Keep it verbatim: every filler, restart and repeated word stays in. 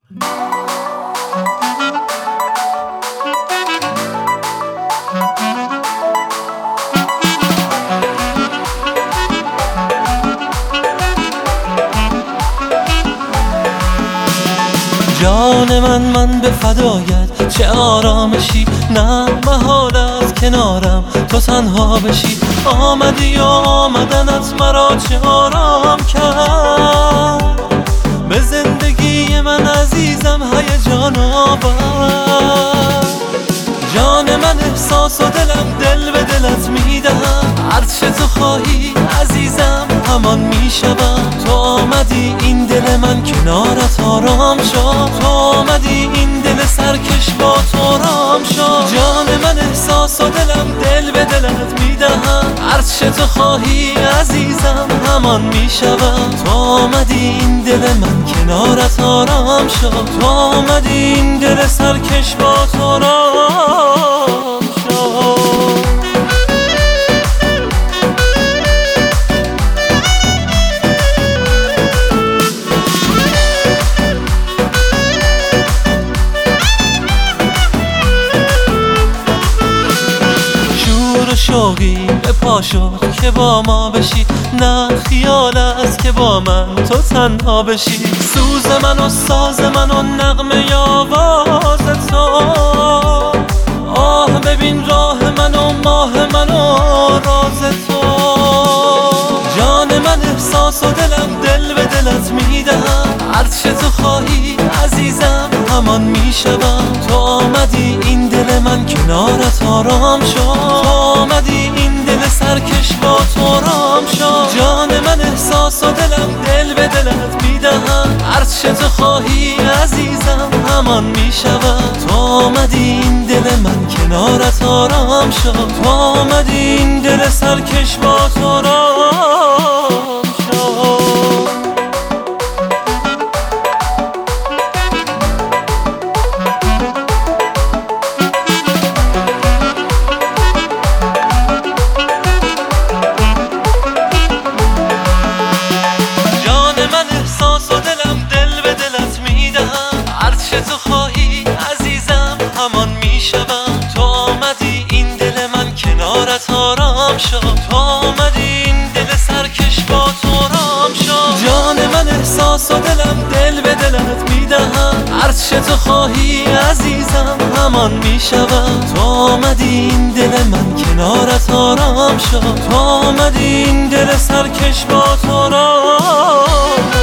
جان من من به فدایت، چه آرامشی، نه محال از کنارم تو تنها بشی. آمدی و آمدنت مرا چه آرام کرد، به زندگی من عزیزم هیجان آورد. جان من احساس و دلم دل به دلت میدهم، هرچه تو خواهی عزیزم همان میشوم. تو آمدی این دل من کنارت آرام شد، تو آمدی این دل سرکش با تو آرام شد. جان من احساس و دلم دل به دلت میدهم، هرچه تو خواهی عزیزم همان میشوم. تو آمدی این دل من کنارت آرام شد، تو آمدی این دل سرکش با تو آرام شد. شوقی به پا شد که با ما بشی، نه خیال است که با من تو تنها بشی. سوز من و ساز من و نغمه آواز تو، آه ببین راه من و ماه من و راز تو. جان من احساس و دلم دل به دلت میدهم، هرچه تو خواهی عزیزم همان میشوم. تو آمدی این دل من کنارت آرام شد، تو آمدی این دل سرکش با تو آرام شد. جان من احساس و دلم دل به دلت میدهم، هرچه تو خواهی عزیزم همان میشوم. تو آمدی این دل من کنارت آرام شد، تو آمدی این دل سرکش با تو آرام شد. تو خواهی عزیزم همان میشوم. تو آمدی این دل من کنارت آرام شد، تو آمدی این دل سرکش با تو آرام شد. جان من احساس و دلم دل به دلت میدهم، هرچه تو خواهی عزیزم همان میشوم. تو آمدی این دل من کنارت آرام شد، تو آمدی این دل سرکش با تو آرام